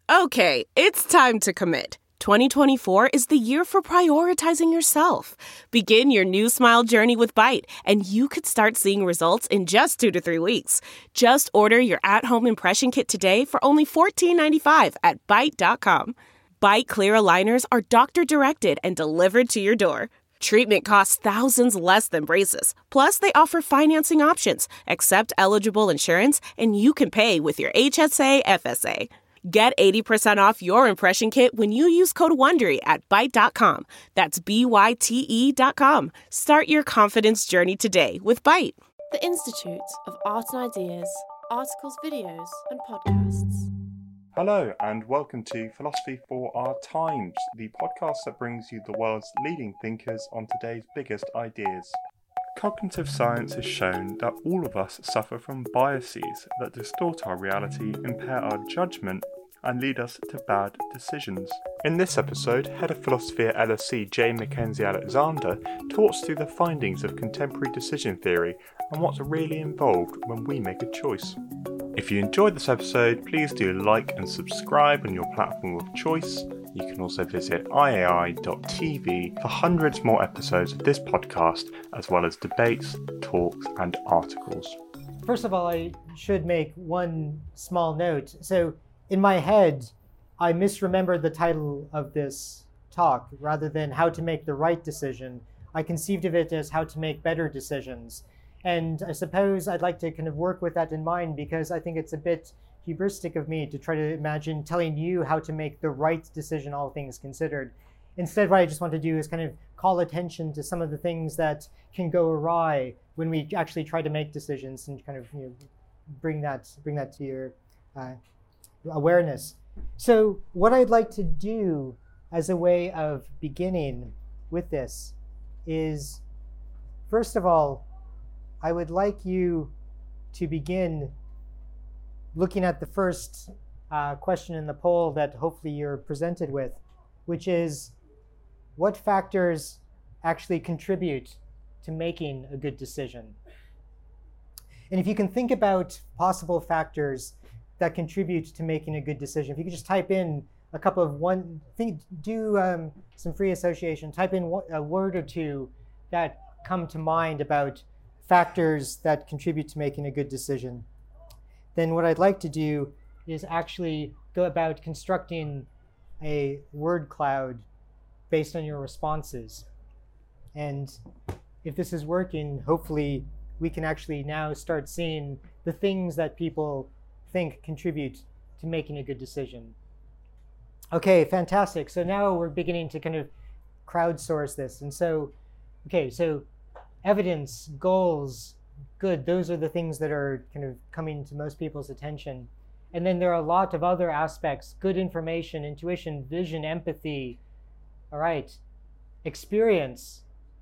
Okay, it's time to commit. 2024 is the year for prioritizing yourself. Begin your new smile journey with Byte, and you could start seeing results in just 2 to 3 weeks. Just order your at-home impression kit today for only $14.95 at Byte.com. Byte Clear aligners are doctor-directed and delivered to your door. Treatment costs thousands less than braces. Plus, they offer financing options, accept eligible insurance, and you can pay with your HSA FSA. Get 80% off your impression kit when you use code WONDERY at Byte.com. That's BYTE.com. Start your confidence journey today with Byte. The Institute of Art and Ideas, articles, videos, and podcasts. Hello and welcome to Philosophy for Our Times, the podcast that brings you the world's leading thinkers on today's biggest ideas. Cognitive science has shown that all of us suffer from biases that distort our reality, impair our judgment, and lead us to bad decisions. In this episode, Head of Philosophy at LSE J. Mackenzie Alexander talks through the findings of contemporary decision theory and what's really involved when we make a choice. If you enjoyed this episode, please do like and subscribe on your platform of choice. You can also visit iai.tv for hundreds more episodes of this podcast, as well as debates, talks, and articles. First of all, I should make one small note. So, in my head, I misremembered the title of this talk. Rather than how to make the right decision, I conceived of it as how to make better decisions. And I suppose I'd like to kind of work with that in mind, because I think it's a bit hubristic of me to try to imagine telling you how to make the right decision, all things considered. Instead, what I just want to do is kind of call attention to some of the things that can go awry when we actually try to make decisions, and kind of bring that to your awareness. So what I'd like to do as a way of beginning with this is, first of all, I would like you to begin looking at the first question in the poll that hopefully you're presented with, which is, what factors actually contribute to making a good decision? And if you can think about possible factors that contribute to making a good decision, if you could just type in a couple of some free association, type in a word or two that come to mind about factors that contribute to making a good decision. Then what I'd like to do is actually go about constructing a word cloud based on your responses. And if this is working, hopefully we can actually now start seeing the things that people think contribute to making a good decision. Okay, fantastic. So now we're beginning to kind of crowdsource this. And so evidence, goals, good, those are the things that are kind of coming to most people's attention. And then there are a lot of other aspects: good information, intuition, vision, empathy, all right, experience,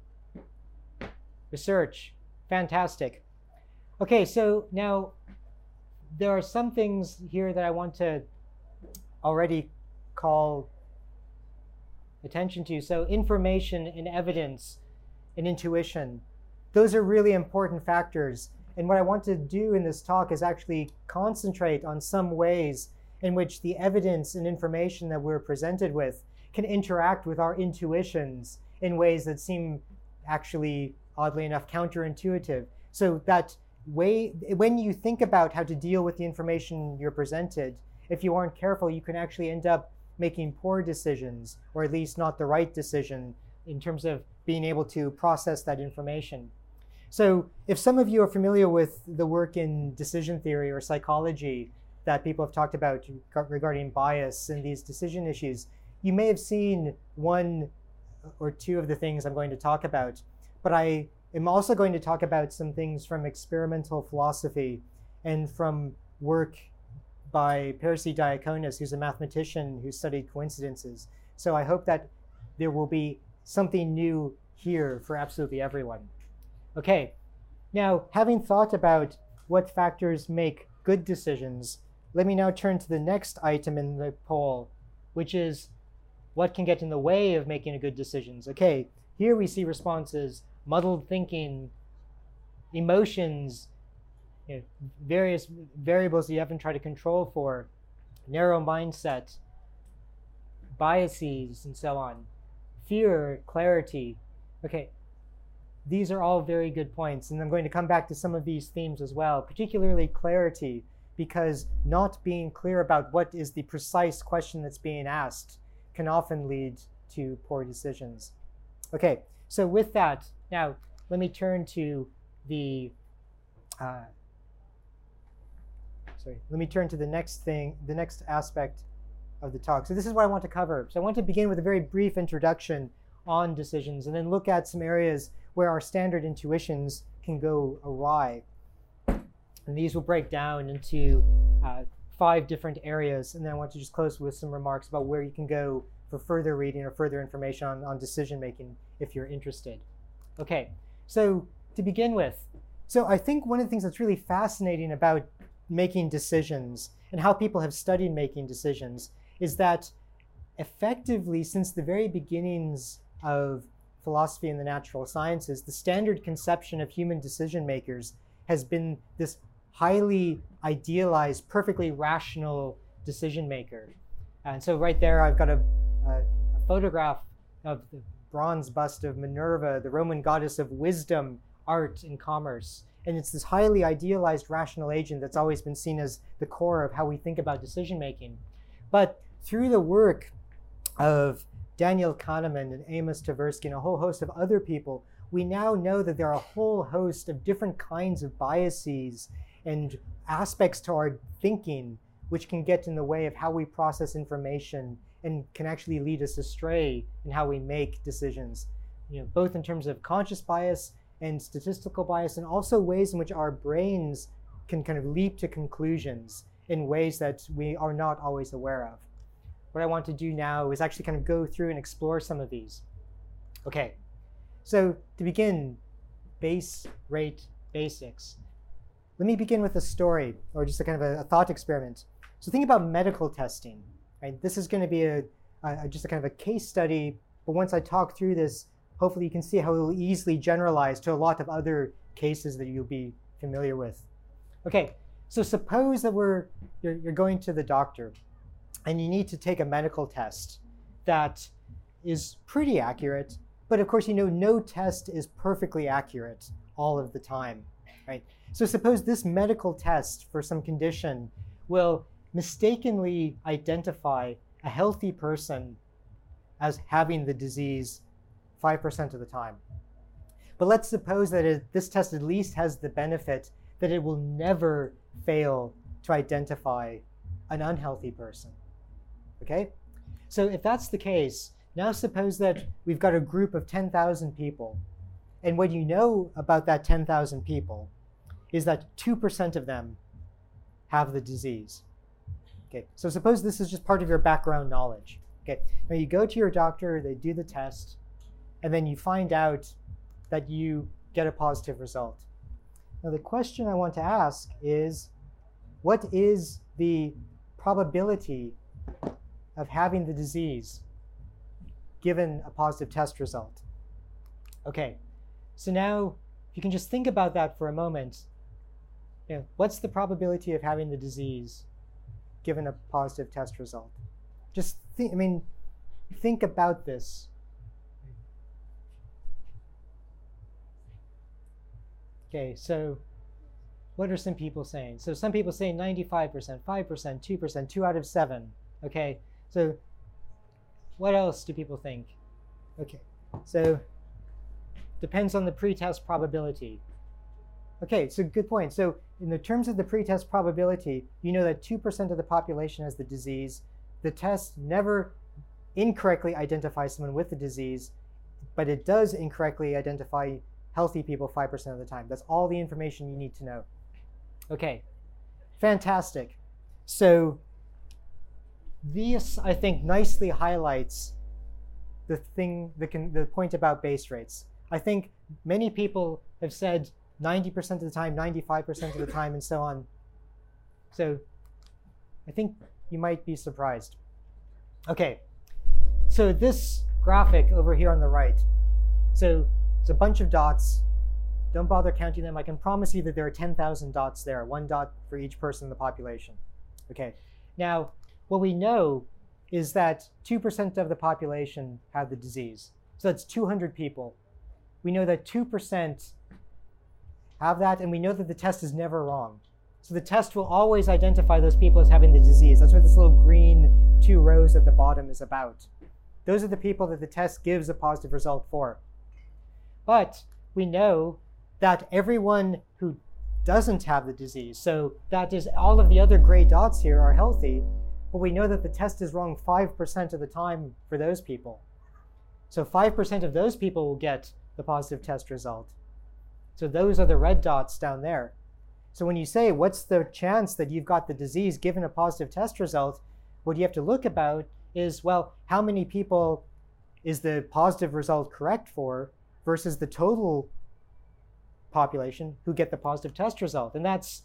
research, fantastic. Okay, so now there are some things here that I want to already call attention to. So information and evidence and intuition, those are really important factors. And what I want to do in this talk is actually concentrate on some ways in which the evidence and information that we're presented with can interact with our intuitions in ways that seem actually, oddly enough, counterintuitive. So that way, when you think about how to deal with the information you're presented, if you aren't careful, you can actually end up making poor decisions, or at least not the right decision in terms of being able to process that information. So if some of you are familiar with the work in decision theory or psychology that people have talked about regarding bias and these decision issues, you may have seen one or two of the things I'm going to talk about. But I am also going to talk about some things from experimental philosophy and from work by Percy Diaconis, who's a mathematician who studied coincidences. So I hope that there will be something new here for absolutely everyone. Okay, now having thought about what factors make good decisions, let me now turn to the next item in the poll, which is what can get in the way of making a good decisions. Okay, here we see responses: muddled thinking, emotions, various variables that you haven't tried to control for, narrow mindset, biases, and so on, fear, clarity. Okay, these are all very good points, and I'm going to come back to some of these themes as well, particularly clarity, because not being clear about what is the precise question that's being asked can often lead to poor decisions. Okay, so with that, now let me turn to the the next aspect of the talk. So this is what I want to cover. So I want to begin with a very brief introduction on decisions, and then look at some areas where our standard intuitions can go awry. And these will break down into 5 different areas, and then I want to just close with some remarks about where you can go for further reading or further information on decision making if you're interested. Okay, so to begin with, so I think one of the things that's really fascinating about making decisions and how people have studied making decisions is that effectively, since the very beginnings of philosophy and the natural sciences, the standard conception of human decision makers has been this highly idealized, perfectly rational decision maker. And so right there, I've got a photograph of the bronze bust of Minerva, the Roman goddess of wisdom, art, and commerce. And it's this highly idealized rational agent that's always been seen as the core of how we think about decision making. But through the work of Daniel Kahneman and Amos Tversky and a whole host of other people, we now know that there are a whole host of different kinds of biases and aspects to our thinking which can get in the way of how we process information and can actually lead us astray in how we make decisions, both in terms of conscious bias and statistical bias, and also ways in which our brains can kind of leap to conclusions in ways that we are not always aware of. What I want to do now is actually kind of go through and explore some of these. Okay, so to begin, base rate basics. Let me begin with a story, or just a kind of a thought experiment. So think about medical testing. Right? This is going to be just a kind of a case study, but once I talk through this, hopefully you can see how it will easily generalize to a lot of other cases that you'll be familiar with. Okay, so suppose that you're going to the doctor and you need to take a medical test that is pretty accurate, but of course no test is perfectly accurate all of the time, right? So suppose this medical test for some condition will mistakenly identify a healthy person as having the disease 5% of the time. But let's suppose that this test at least has the benefit that it will never fail to identify an unhealthy person. Okay? So if that's the case, now suppose that we've got a group of 10,000 people, and what you know about that 10,000 people is that 2% of them have the disease. Okay, so suppose this is just part of your background knowledge. Okay, now you go to your doctor, they do the test, and then you find out that you get a positive result. Now the question I want to ask is, what is the probability of having the disease given a positive test result? Okay, so now if you can just think about that for a moment, what's the probability of having the disease given a positive test result? Just think about this. Okay, so what are some people saying? So some people say 95%, 5%, 2%, 2 out of 7. Okay, so what else do people think? Okay, so depends on the pretest probability. Okay, so good point. So in the terms of the pretest probability, you know that 2% of the population has the disease. The test never incorrectly identifies someone with the disease, but it does incorrectly identify healthy people 5% of the time. That's all the information you need to know. Okay, fantastic. So this, I think, nicely highlights the point about base rates. I think many people have said 90% of the time, 95% of the time, and so on. So I think you might be surprised. Okay, so this graphic over here on the right. So it's a bunch of dots. Don't bother counting them. I can promise you that there are 10,000 dots there, 1 dot for each person in the population. Okay, now what we know is that 2% of the population have the disease. So that's 200 people. We know that 2% have that, and we know that the test is never wrong. So the test will always identify those people as having the disease. That's what this little green 2 rows at the bottom is about. Those are the people that the test gives a positive result for. But we know that everyone who doesn't have the disease, so that is all of the other gray dots here, are healthy, but we know that the test is wrong 5% of the time for those people. So 5% of those people will get the positive test result. So those are the red dots down there. So when you say, what's the chance that you've got the disease given a positive test result, what you have to look about is, well, how many people is the positive result correct for versus the total population who get the positive test result. And that's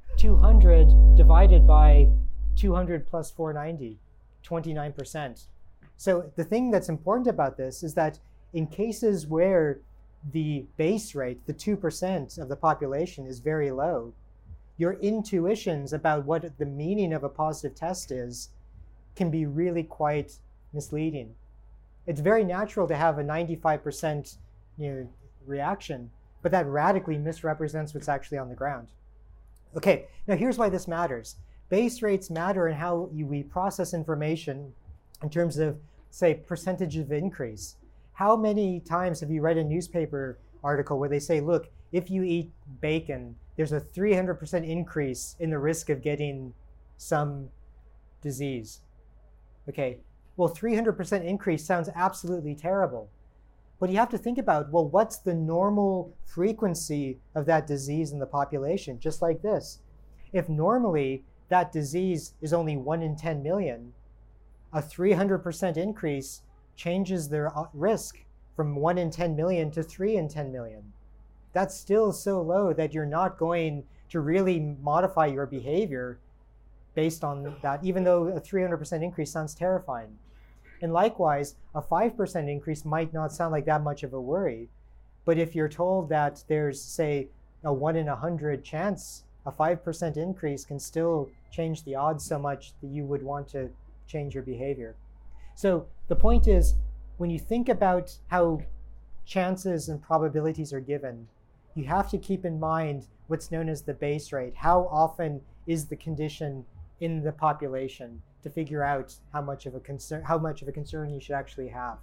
200 divided by 200 plus 490, 29%. So the thing that's important about this is that in cases where the base rate, the 2% of the population, is very low, your intuitions about what the meaning of a positive test is can be really quite misleading. It's very natural to have a 95% reaction, but that radically misrepresents what's actually on the ground. Okay, now here's why this matters. Base rates matter in how we process information in terms of, say, percentage of increase. How many times have you read a newspaper article where they say, look, if you eat bacon, there's a 300% increase in the risk of getting some disease? Okay, well, 300% increase sounds absolutely terrible. But you have to think about, well, what's the normal frequency of that disease in the population? Just like this. If normally that disease is only 1 in 10 million, a 300% increase changes their risk from 1 in 10 million to 3 in 10 million. That's still so low that you're not going to really modify your behavior based on that, even though a 300% increase sounds terrifying. And likewise, a 5% increase might not sound like that much of a worry. But if you're told that there's, say, a 1 in 100 chance, a 5% increase can still change the odds so much that you would want to change your behavior. So the point is, when you think about how chances and probabilities are given, you have to keep in mind what's known as the base rate. How often is the condition in the population, to figure out how much of a concern you should actually have.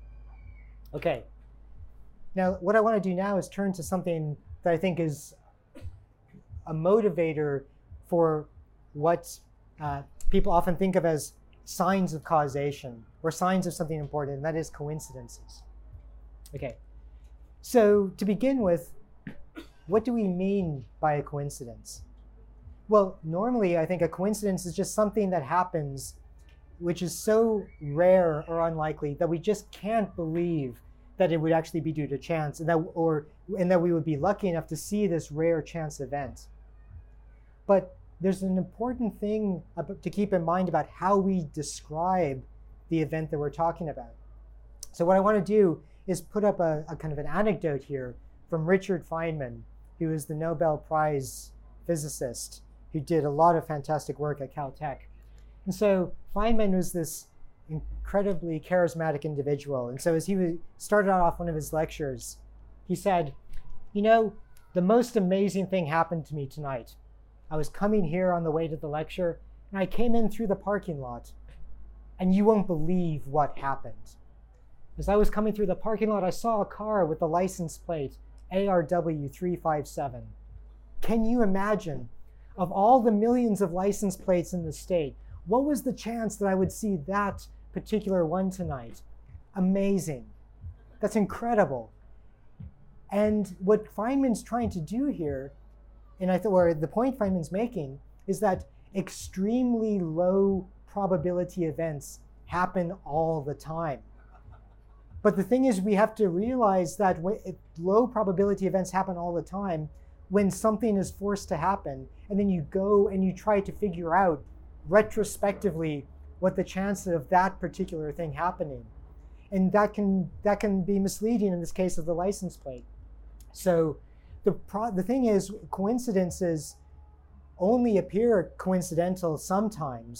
Okay. Now, what I want to do now is turn to something that I think is a motivator for what people often think of as signs of causation, or signs of something important, and that is coincidences. Okay. So to begin with, what do we mean by a coincidence? Well, normally I think a coincidence is just something that happens which is so rare or unlikely that we just can't believe that it would actually be due to chance, and that we would be lucky enough to see this rare chance event. But there's an important thing to keep in mind about how we describe the event that we're talking about. So what I want to do is put up a kind of an anecdote here from Richard Feynman, who is the Nobel Prize physicist who did a lot of fantastic work at Caltech. And so Feynman was this incredibly charismatic individual. And so as he started off one of his lectures, he said, the most amazing thing happened to me tonight. I was coming here on the way to the lecture, and I came in through the parking lot, and you won't believe what happened. As I was coming through the parking lot, I saw a car with the license plate ARW357. Can you imagine, of all the millions of license plates in the state, what was the chance that I would see that particular one tonight? Amazing. That's incredible. And what Feynman's trying to do here, or the point Feynman's making, is that extremely low probability events happen all the time. But the thing is, we have to realize that low probability events happen all the time when something is forced to happen, and then you go and you try to figure out retrospectively what the chances of that particular thing happening. And that can be misleading in this case of the license plate. So the thing is, coincidences only appear coincidental sometimes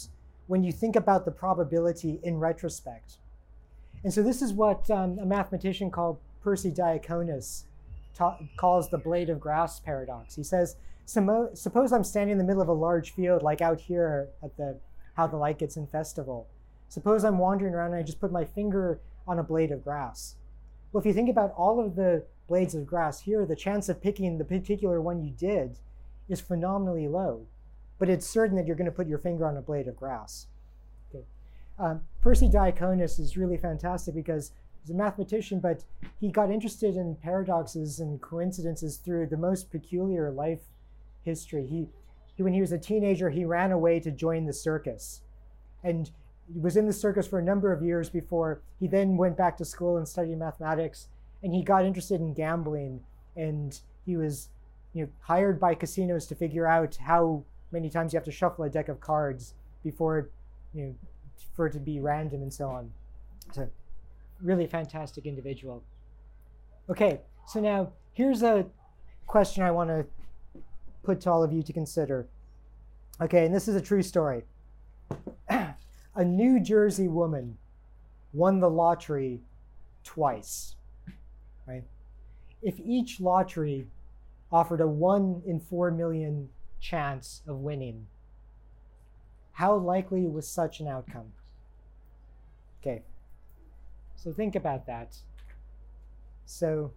when you think about the probability in retrospect. And so this is what a mathematician called Percy Diaconis calls the blade of grass paradox. He says, suppose I'm standing in the middle of a large field, like out here at How the Light Gets in Festival. Suppose I'm wandering around and I just put my finger on a blade of grass. Well, if you think about all of the blades of grass here, the chance of picking the particular one you did is phenomenally low. But it's certain that you're going to put your finger on a blade of grass. Okay. Percy Diaconis is really fantastic because he's a mathematician, but he got interested in paradoxes and coincidences through the most peculiar life history. When he was a teenager, he ran away to join the circus. And he was in the circus for a number of years before he then went back to school and studied mathematics. And he got interested in gambling. And he was hired by casinos to figure out how many times you have to shuffle a deck of cards before, for it to be random and so on. So really fantastic individual. Okay, so now here's a question I want to put to all of you to consider. Okay, and this is a true story. A New Jersey woman won the lottery twice, right? If each lottery offered a 1 in 4 million chance of winning, how likely was such an outcome? Okay, so think about that. So,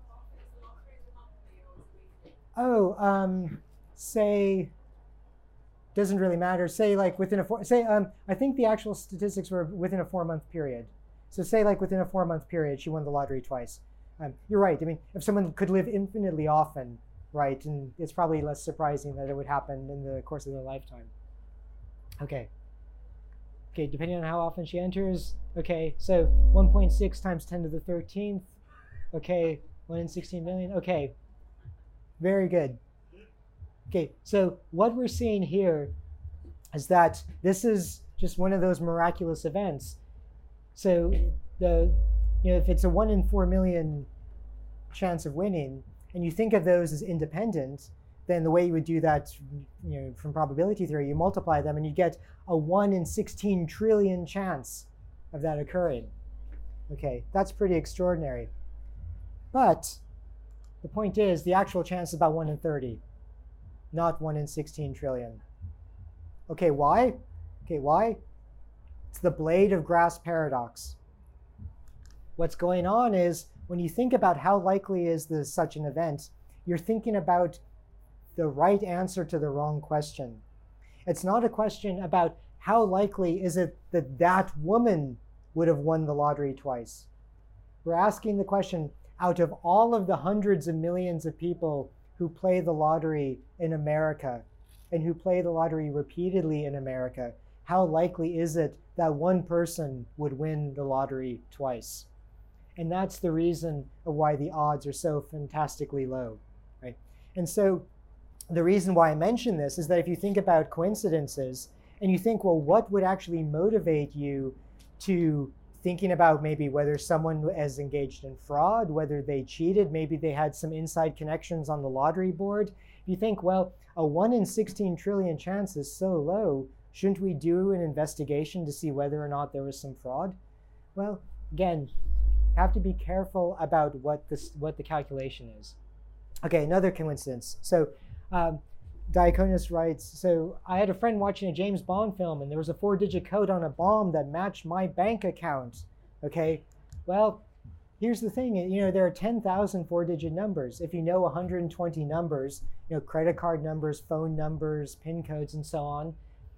say, doesn't really matter. Say like within I think the actual statistics were within a 4-month period. So say like within a 4-month period, she won the lottery twice. You're right. I mean, if someone could live infinitely often, right, and it's probably less surprising that it would happen in the course of their lifetime. Okay, depending on how often she enters. Okay, so 1.6 times 10 to the 13th. Okay, 1 in 16 million. Okay, very good. Okay, so what we're seeing here is that this is just one of those miraculous events. So if it's a 1 in 4 million chance of winning, and you think of those as independent, then the way you would do that, from probability theory, you multiply them and you get a 1 in 16 trillion chance of that occurring. Okay, that's pretty extraordinary. But the point is, the actual chance is about 1 in 30, not 1 in 16 trillion. Okay, why? It's the blade of grass paradox. What's going on is, when you think about how likely is this such an event, you're thinking about the right answer to the wrong question. It's not a question about how likely is it that that woman would have won the lottery twice. We're asking the question, out of all of the hundreds of millions of people who play the lottery in America and who play the lottery repeatedly in America, how likely is it that one person would win the lottery twice? And that's the reason of why the odds are so fantastically low, right? And so the reason why I mention this is that if you think about coincidences and you think, well, what would actually motivate you to thinking about maybe whether someone is engaged in fraud, whether they cheated, maybe they had some inside connections on the lottery board. If you think, well, a 1 in 16 trillion chance is so low, shouldn't we do an investigation to see whether or not there was some fraud? Well, again, you have to be careful about what the calculation is. Okay, another coincidence. So Diaconis writes, so I had a friend watching a James Bond film and there was a 4-digit code on a bomb that matched my bank account. Okay, well, here's the thing, there are 10,000 4-digit numbers. If you know 120 numbers, credit card numbers, phone numbers, PIN codes, and so on,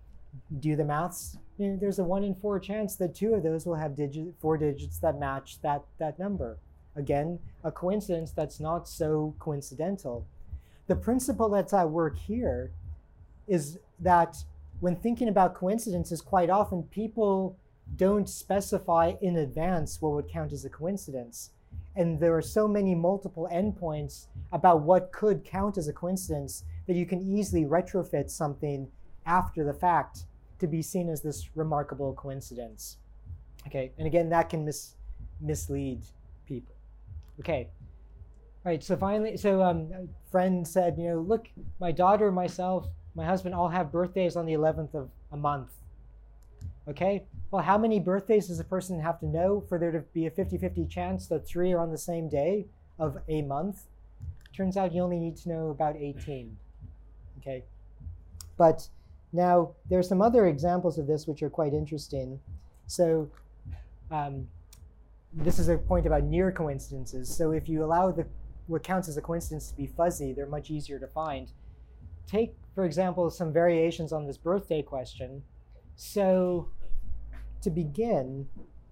do the maths. There's a 1 in 4 chance that 2 of those will have 4 digits that match that number. Again, a coincidence that's not so coincidental. The principle that's at work here is that when thinking about coincidences, quite often people don't specify in advance what would count as a coincidence. And there are so many multiple endpoints about what could count as a coincidence that you can easily retrofit something after the fact to be seen as this remarkable coincidence. Okay, and again, that can mislead people. Okay. All right, so finally, a friend said, look, my daughter, myself, my husband all have birthdays on the 11th of a month. Okay, well, how many birthdays does a person have to know for there to be a 50-50 chance that 3 are on the same day of a month? Turns out you only need to know about 18. Okay, but now there's some other examples of this which are quite interesting. So this is a point about near coincidences. So if you allow what counts as a coincidence to be fuzzy, they're much easier to find. Take, for example, some variations on this birthday question. So to begin,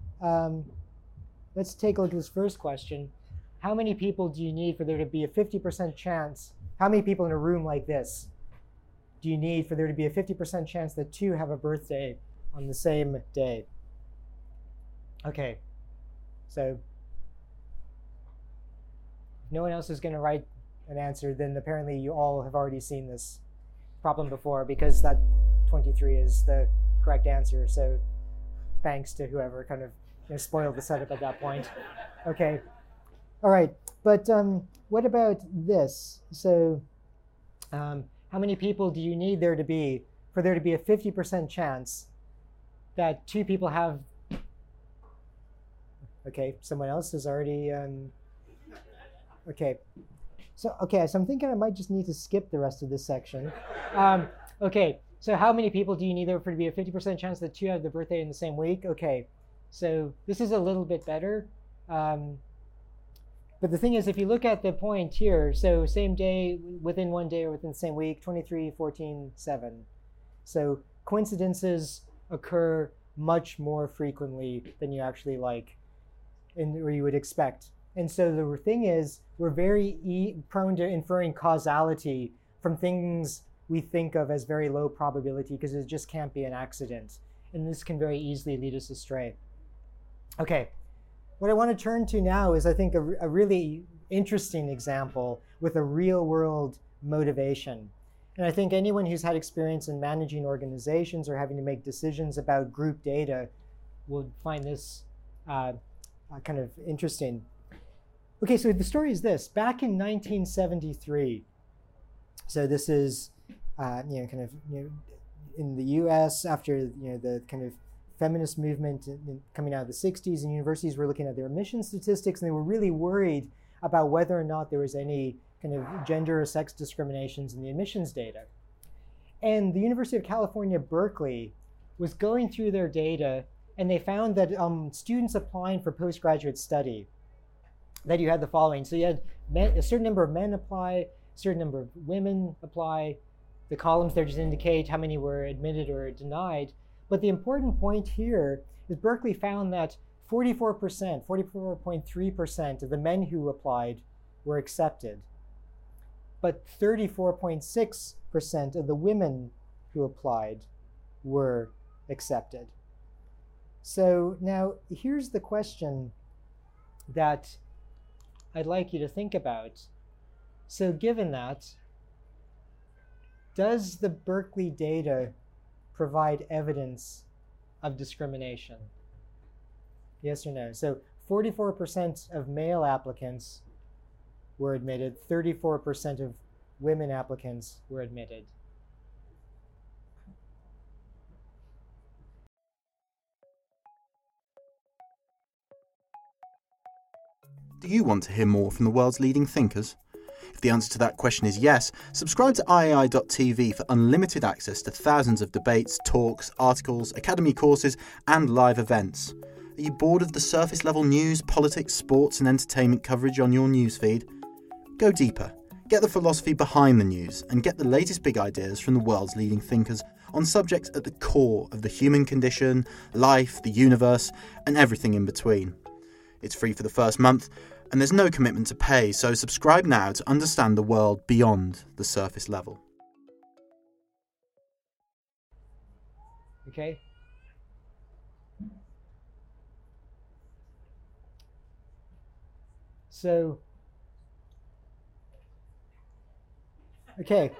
let's take a look at this first question. How many people do you need for there to be a 50% chance? How many people in a room like this do you need for there to be a 50% chance that 2 have a birthday on the same day? Okay, so if no one else is going to write an answer, then apparently you all have already seen this problem before, because that 23 is the correct answer. So thanks to whoever kind of spoiled the setup at that point. Okay, all right, but what about this? So how many people do you need there to be for there to be a 50% chance that 2 people have? Okay, someone else has already. Okay, so I'm thinking I might just need to skip the rest of this section. Okay, so how many people do you need there for to be a 50% chance that 2 have their birthday in the same week? Okay, so this is a little bit better. But the thing is, if you look at the point here, so same day, within 1 day or within the same week, 23, 14, 7. So coincidences occur much more frequently than you actually like, or you would expect. And so the thing is, we're very prone to inferring causality from things we think of as very low probability, because it just can't be an accident. And this can very easily lead us astray. Okay. What I want to turn to now is, I think, a really interesting example with a real-world motivation. And I think anyone who's had experience in managing organizations or having to make decisions about group data will find this kind of interesting. Okay, so the story is this. Back in 1973, so this is in the U.S. after the kind of feminist movement coming out of the 60s, and universities were looking at their emission statistics, and they were really worried about whether or not there was any kind of gender or sex discriminations in the emissions data. And the University of California, Berkeley was going through their data, and they found that students applying for postgraduate study, that you had the following. So you had a certain number of men apply, a certain number of women apply. The columns there just indicate how many were admitted or denied. But the important point here is Berkeley found that 44.3% of the men who applied were accepted, but 34.6% of the women who applied were accepted. So now here's the question that I'd like you to think about. So given that, does the Berkeley data provide evidence of discrimination? Yes or no? So 44% of male applicants were admitted, 34% of women applicants were admitted. Do you want to hear more from the world's leading thinkers? If the answer to that question is yes, subscribe to IAI.tv for unlimited access to thousands of debates, talks, articles, academy courses, and live events. Are you bored of the surface level news, politics, sports, and entertainment coverage on your newsfeed? Go deeper, get the philosophy behind the news, and get the latest big ideas from the world's leading thinkers on subjects at the core of the human condition, life, the universe, and everything in between. It's free for the first month, and there's no commitment to pay, so subscribe now to understand the world beyond the surface level. Okay. So, okay.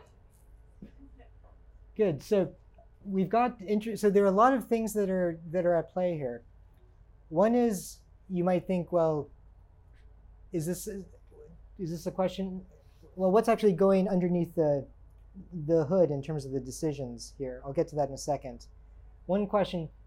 Good. So we've got so there are a lot of things that are at play here. One is, you might think, well, is this a question? Well, what's actually going underneath the hood in terms of the decisions here? I'll get to that in a second. One question,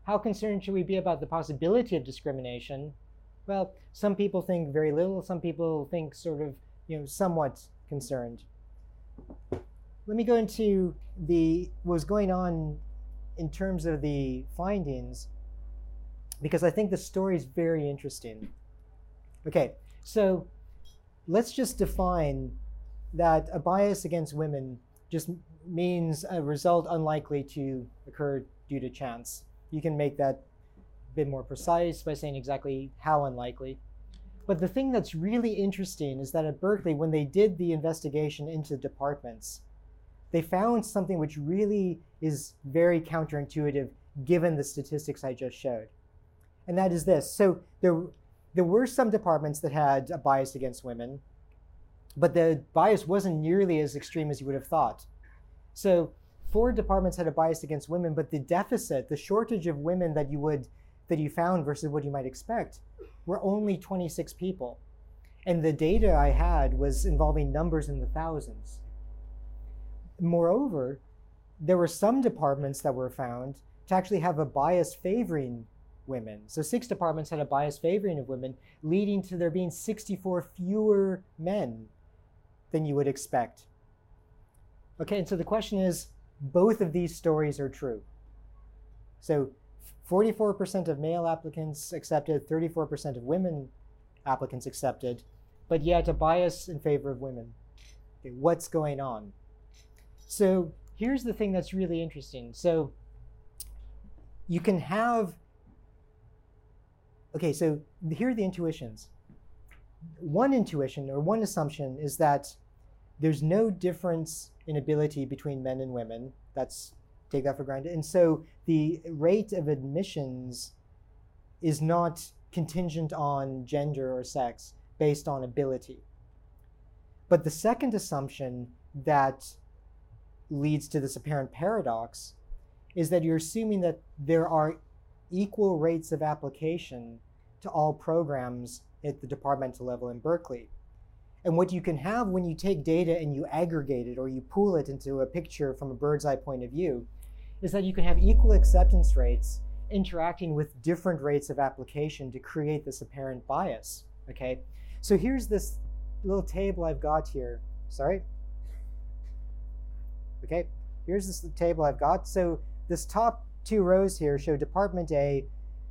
how concerned should we be about the possibility of discrimination? Well, some people think very little, some people think sort of, somewhat concerned. Let me go into what's going on in terms of the findings, because I think the story is very interesting. Okay, so let's just define that a bias against women just means a result unlikely to occur due to chance. You can make that a bit more precise by saying exactly how unlikely. But the thing that's really interesting is that at Berkeley, when they did the investigation into departments, they found something which really is very counterintuitive given the statistics I just showed. And that is this. So there were some departments that had a bias against women, but the bias wasn't nearly as extreme as you would have thought. So 4 departments had a bias against women, but the deficit, the shortage of women that you found versus what you might expect, were only 26 people. And the data I had was involving numbers in the thousands. Moreover, there were some departments that were found to actually have a bias favoring women. So 6 departments had a bias favoring of women, leading to there being 64 fewer men than you would expect. Okay, and so the question is, both of these stories are true. So 44% of male applicants accepted, 34% of women applicants accepted, but yet a bias in favor of women. Okay, what's going on? So here's the thing that's really interesting. So you can have, okay, so here are the intuitions. One intuition or one assumption is that there's no difference in ability between men and women. Take that for granted. And so the rate of admissions is not contingent on gender or sex based on ability. But the second assumption that leads to this apparent paradox is that you're assuming that there are equal rates of application to all programs at the departmental level in Berkeley. And what you can have when you take data and you aggregate it or you pool it into a picture from a bird's eye point of view is that you can have equal acceptance rates interacting with different rates of application to create this apparent bias, okay? So here's this little table I've got here. Sorry? Okay, here's this table I've got. So this top 2 rows here show Department A,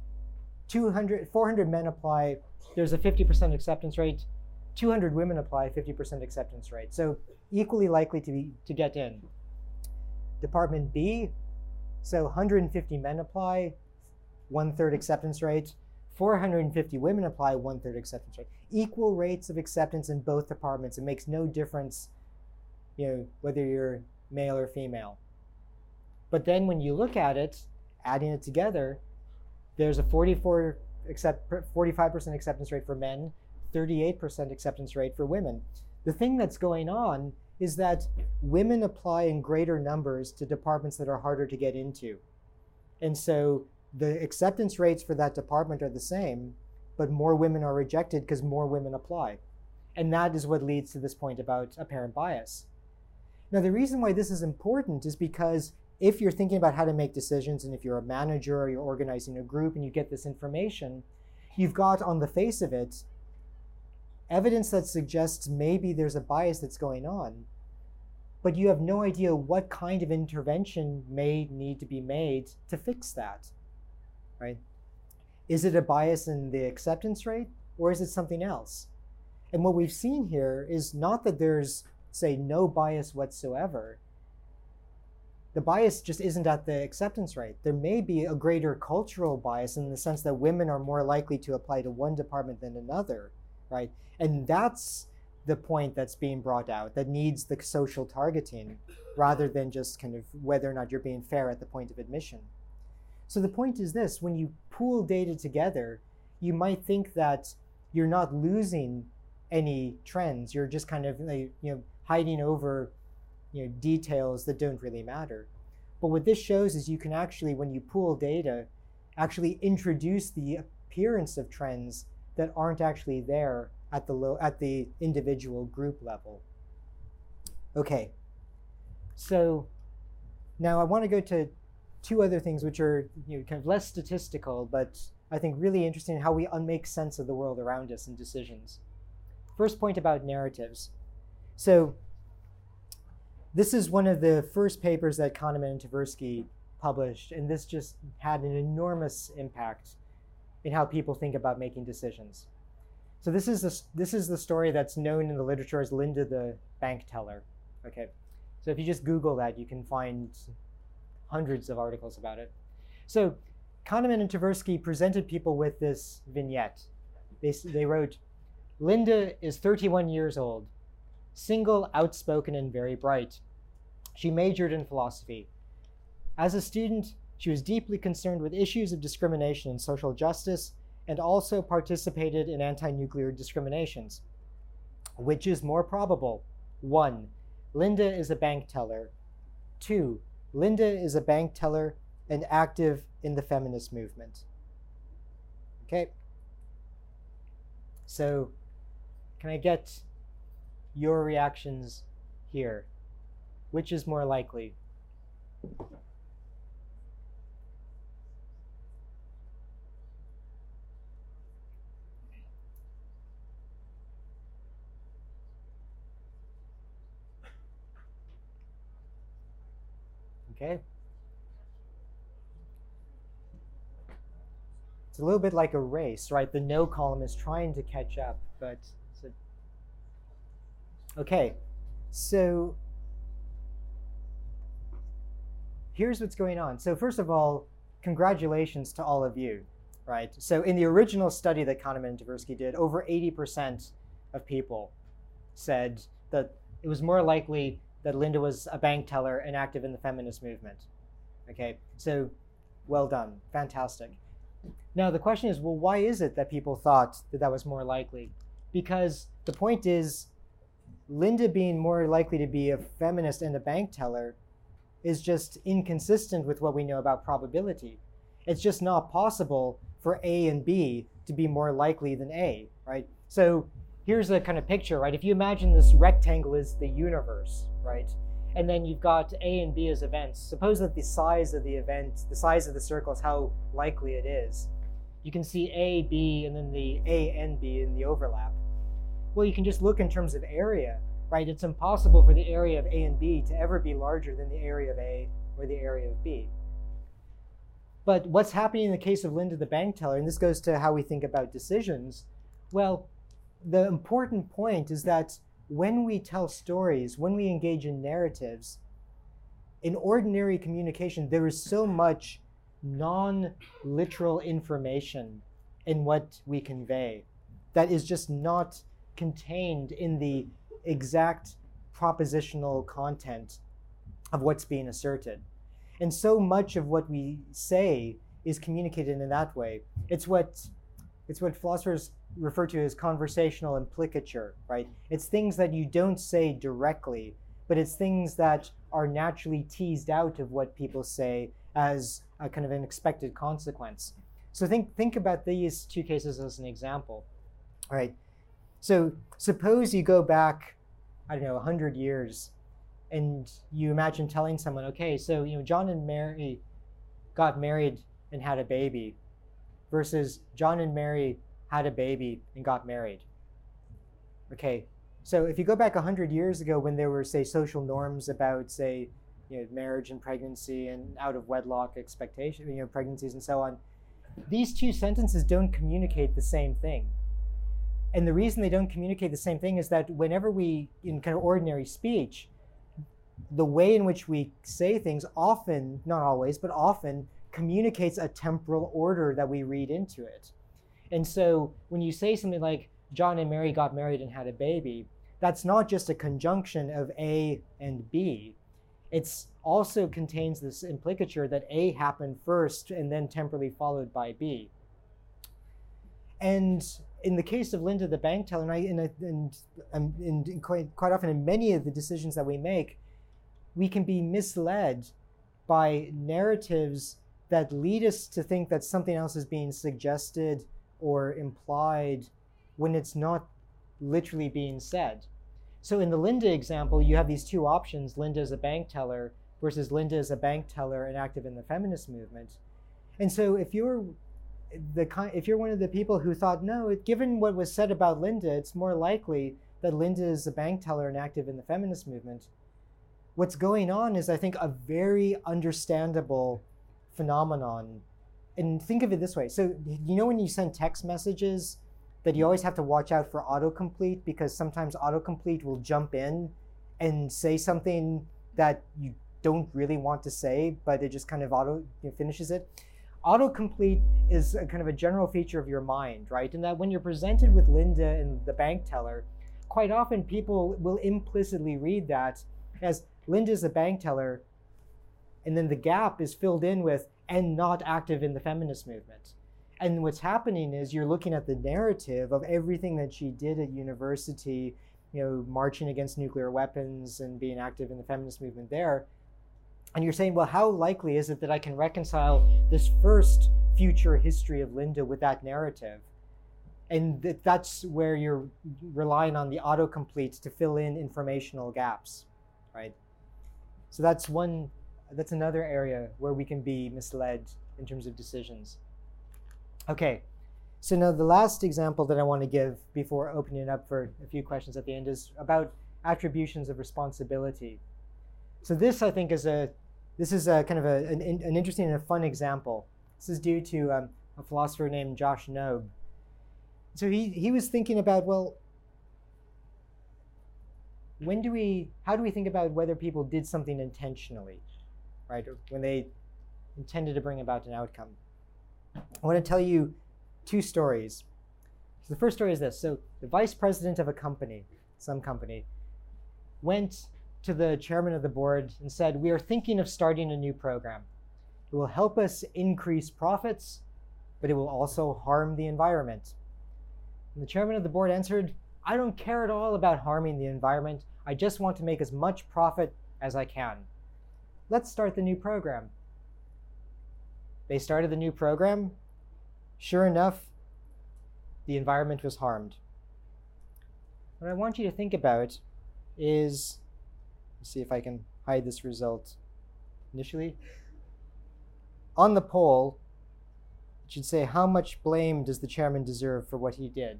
400 men apply, there's a 50% acceptance rate. 200 women apply, 50% acceptance rate. So equally likely to get in. Department B, so 150 men apply, 1/3 acceptance rate. 450 women apply, 1/3 acceptance rate. Equal rates of acceptance in both departments. It makes no difference, whether you're male or female. But then when you look at it, adding it together, there's a 45% acceptance rate for men, 38% acceptance rate for women. The thing that's going on is that women apply in greater numbers to departments that are harder to get into. And so the acceptance rates for that department are the same, but more women are rejected because more women apply. And that is what leads to this point about apparent bias. Now, the reason why this is important is because if you're thinking about how to make decisions, and if you're a manager or you're organizing a group and you get this information, you've got on the face of it evidence that suggests maybe there's a bias that's going on, but you have no idea what kind of intervention may need to be made to fix that, right? Is it a bias in the acceptance rate, or is it something else? And what we've seen here is not that there's, say, no bias whatsoever. The bias just isn't at the acceptance rate. There may be a greater cultural bias in the sense that women are more likely to apply to one department than another, right? And that's the point that's being brought out, that needs the social targeting rather than just kind of whether or not you're being fair at the point of admission. So the point is this: when you pool data together, you might think that you're not losing any trends. You're just kind of hiding over details that don't really matter. But what this shows is you can actually, when you pool data, actually introduce the appearance of trends that aren't actually there at the individual group level. Okay, so now I want to go to two other things which are kind of less statistical, but I think really interesting in how we make sense of the world around us in decisions. First point about narratives. So this is one of the first papers that Kahneman and Tversky published, and this just had an enormous impact in how people think about making decisions. So this is the story that's known in the literature as Linda the bank teller. Okay, so if you just Google that, you can find hundreds of articles about it. So Kahneman and Tversky presented people with this vignette. They wrote, Linda is 31 years old, single, outspoken, and very bright. She majored in philosophy. As a student, she was deeply concerned with issues of discrimination and social justice, and also participated in anti-nuclear discriminations. Which is more probable? 1. Linda is a bank teller. 2. Linda is a bank teller and active in the feminist movement. Okay. So, can I get your reactions here? Which is more likely? Okay. It's a little bit like a race, right? The no column is trying to catch up, but okay. So here's what's going on. So first of all, congratulations to all of you, right? So in the original study that Kahneman and Tversky did, over 80% of people said that it was more likely that Linda was a bank teller and active in the feminist movement. Okay, so well done, fantastic. Now the question is, well, why is it that people thought that that was more likely? Because the point is, Linda being more likely to be a feminist and a bank teller is just inconsistent with what we know about probability. It's just not possible for A and B to be more likely than A, right? So here's a kind of picture, right? If you imagine this rectangle is the universe, right? And then you've got A and B as events. Suppose that the size of the event, the size of the circle is how likely it is. You can see A, B, and then the A and B in the overlap. Well, you can just look in terms of area, right? It's impossible for the area of A and B to ever be larger than the area of A or the area of B. But what's happening in the case of Linda the bank teller, and this goes to how we think about decisions, well, the important point is that when we tell stories, when we engage in narratives, in ordinary communication, there is so much non-literal information in what we convey that is just not contained in the exact propositional content of what's being asserted. And so much of what we say is communicated in that way. It's what philosophers refer to as conversational implicature, right? It's things that you don't say directly, but it's things that are naturally teased out of what people say as a kind of an expected consequence. So think about these two cases as an example, right? So suppose you go back, 100 years, and you imagine telling someone, okay, so John and Mary got married and had a baby, versus John and Mary had a baby and got married. Okay, so if you go back 100 years ago when there were, say, social norms about, say, marriage and pregnancy and out of wedlock expectation, pregnancies and so on, these two sentences don't communicate the same thing. And the reason they don't communicate the same thing is that whenever we, in kind of ordinary speech, the way in which we say things often, not always, but often communicates a temporal order that we read into it. And so when you say something like, John and Mary got married and had a baby, that's not just a conjunction of A and B. It also contains this implicature that A happened first and then temporally followed by B. And in the case of Linda the bank teller, and quite often in many of the decisions that we make, we can be misled by narratives that lead us to think that something else is being suggested or implied when it's not literally being said. So in the Linda example, you have these two options. Linda is a bank teller. versus Linda is a bank teller and active in the feminist movement. And so if you're one of the people who thought, no, given what was said about Linda, it's more likely that Linda is a bank teller and active in the feminist movement, what's going on is, I think, a very understandable phenomenon. And think of it this way. So, you know when you send text messages that you always have to watch out for autocomplete, because sometimes autocomplete will jump in and say something that you don't really want to say, but it just kind of finishes it. Autocomplete is a kind of a general feature of your mind, right? And that when you're presented with Linda and the bank teller, quite often people will implicitly read that as Linda's a bank teller, and then the gap is filled in with, and not active in the feminist movement. And what's happening is you're looking at the narrative of everything that she did at university, marching against nuclear weapons and being active in the feminist movement there. And you're saying, well, how likely is it that I can reconcile this first future history of Linda with that narrative? And that's where you're relying on the autocomplete to fill in informational gaps, right? So that's another area where we can be misled in terms of decisions. Okay, so now the last example that I want to give before opening it up for a few questions at the end is about attributions of responsibility. So this, I think, is a kind of an interesting and a fun example. This is due to a philosopher named Josh Knobe. So he was thinking about, well, how do we think about whether people did something intentionally, right? Or when they intended to bring about an outcome. I want to tell you two stories. So the first story is this. So the vice president of some company, went to the chairman of the board and said, we are thinking of starting a new program. It will help us increase profits, but it will also harm the environment. And the chairman of the board answered, I don't care at all about harming the environment. I just want to make as much profit as I can. Let's start the new program. They started the new program. Sure enough, the environment was harmed. What I want you to think about is, let's see if I can hide this result initially. On the poll, it should say, how much blame does the chairman deserve for what he did?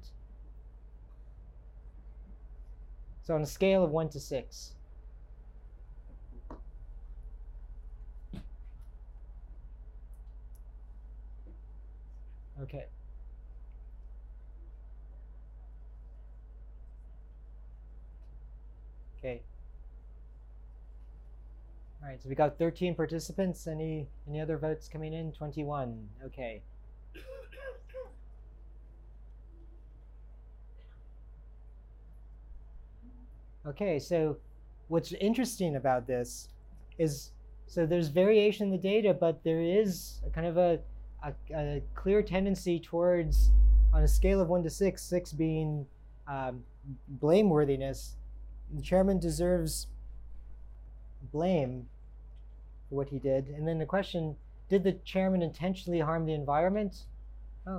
So on a scale of 1 to 6. Okay. Okay. All right, so we got 13 participants. Any other votes coming in? 21. Okay. Okay, so what's interesting about this is, so there's variation in the data, but there is a kind of a clear tendency towards, on a scale of 1 to 6, 6 being blameworthiness. The chairman deserves blame for what he did. And then the question, did the chairman intentionally harm the environment? Oh.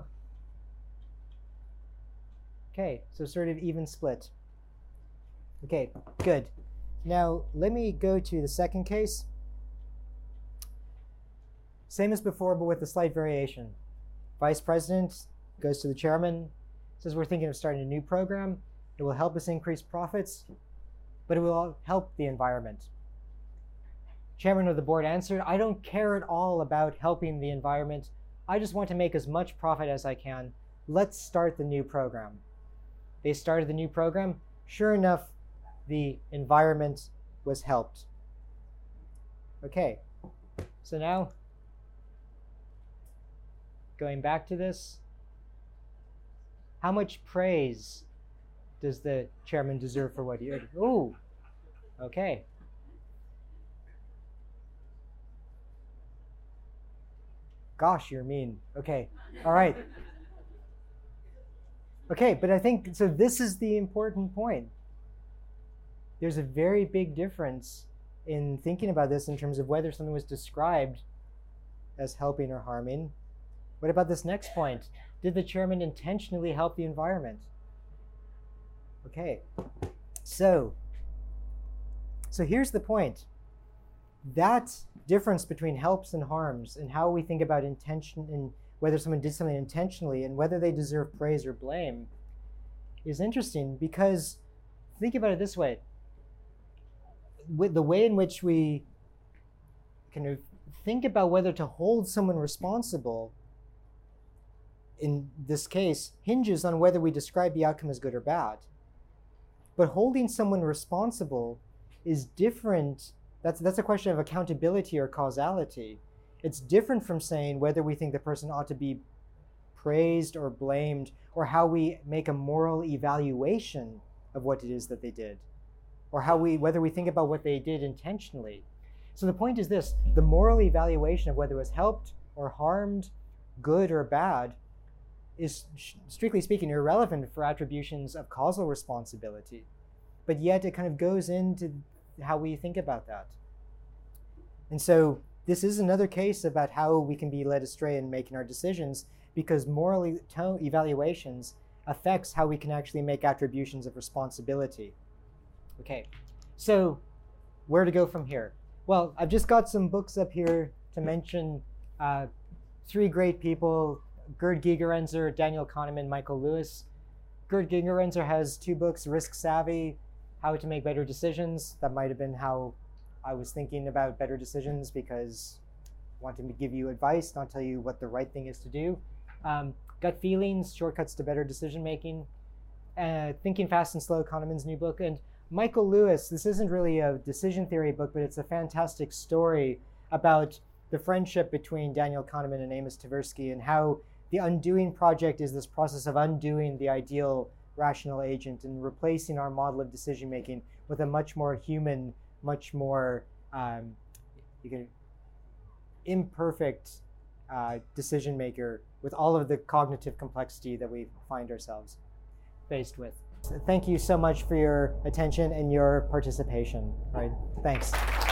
Okay, so sort of even split. Okay, good. Now, let me go to the second case. Same as before, but with a slight variation. Vice president goes to the chairman, says we're thinking of starting a new program. It will help us increase profits, but it will help the environment. Chairman of the board answered, I don't care at all about helping the environment. I just want to make as much profit as I can. Let's start the new program. They started the new program. Sure enough, the environment was helped. Okay, so now, going back to this, how much praise does the chairman deserve for what he did? Ooh, okay. Gosh, you're mean. Okay, all right. Okay, but I think, so this is the important point. There's a very big difference in thinking about this in terms of whether something was described as helping or harming. What about this next point? Did the chairman intentionally help the environment? Okay, so here's the point. that difference between helps and harms and how we think about intention and whether someone did something intentionally and whether they deserve praise or blame is interesting, because think about it this way. With the way in which we kind of think about whether to hold someone responsible in this case hinges on whether we describe the outcome as good or bad. But holding someone responsible is different. That's a question of accountability or causality. It's different from saying whether we think the person ought to be praised or blamed, or how we make a moral evaluation of what it is that they did, or whether we think about what they did intentionally. So the point is this: the moral evaluation of whether it was helped or harmed, good or bad, is strictly speaking irrelevant for attributions of causal responsibility, but yet it kind of goes into how we think about that. And so this is another case about how we can be led astray in making our decisions, because moral evaluations affects how we can actually make attributions of responsibility. Okay, so where to go from here? Well, I've just got some books up here to mention three great people: Gerd Gigerenzer, Daniel Kahneman, Michael Lewis. Gerd Gigerenzer has two books: Risk Savvy, How to Make Better Decisions. That might have been how I was thinking about better decisions, because I wanted to give you advice, not tell you what the right thing is to do. Gut Feelings, Shortcuts to Better Decision Making. Thinking Fast and Slow, Kahneman's new book. And Michael Lewis, this isn't really a decision theory book, but it's a fantastic story about the friendship between Daniel Kahneman and Amos Tversky, and how the Undoing Project is this process of undoing the ideal rational agent and replacing our model of decision making with a much more human, much more imperfect decision maker with all of the cognitive complexity that we find ourselves faced with. So thank you so much for your attention and your participation. Right? Thanks.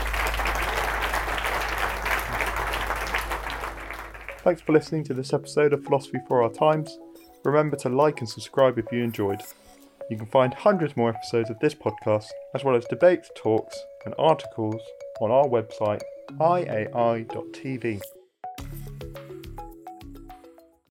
Thanks for listening to this episode of Philosophy for Our Times. Remember to like and subscribe if you enjoyed. You can find hundreds more episodes of this podcast, as well as debates, talks, and articles on our website, iai.tv.